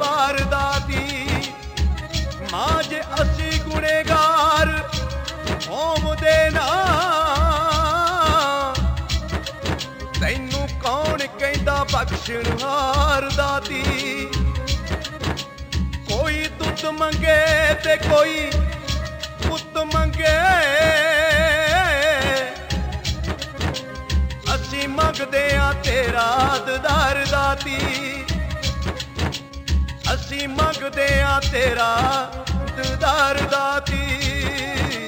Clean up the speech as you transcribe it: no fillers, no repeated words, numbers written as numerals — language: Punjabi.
ਵਾਰ ਦਾਤੀ। ਮਾਂ ਜੇ ਅਸੀਂ ਗੁਨੇਗਾਰ ਹੋਵਦੇ ਨਾ, ਤੈਨੂੰ ਕੌਣ ਕਹਿੰਦਾ ਬਖਸ਼ਣ ਹਾਰ ਦਾਤੀ। ਕੋਈ ਦੁੱਧ ਮੰਗੇ ਤੇ ਕੋਈ ਪੁੱਤ ਮੰਗੇ, ਅਸੀਂ ਮੰਗਦੇ ਆ ਤੇਰਾ ਦੀਦਾਰ ਦਾਤੀ। ਅਸੀਂ ਮੰਗਦੇ ਆ ਤੇਰਾ ਦੀਦਾਰ ਦਾਤੀ।